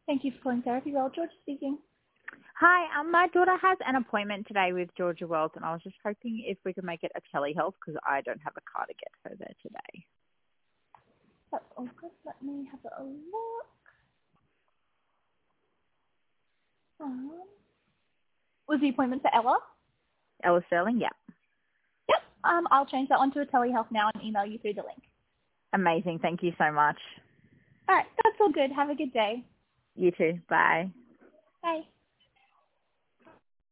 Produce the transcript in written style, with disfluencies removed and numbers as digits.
Thank you for calling Therapy World. George speaking. Hi, my daughter has an appointment today with Georgia Wells, and I was just hoping if we could make it a telehealth because I don't have a car to get her there today. That's all good. Let me have a look. Was the appointment for Ella? Ella Sterling, yeah. Yep. I'll change that one to a telehealth now and email you through the link. Amazing, thank you so much. All right, that's all good. Have a good day. You too, bye. Bye.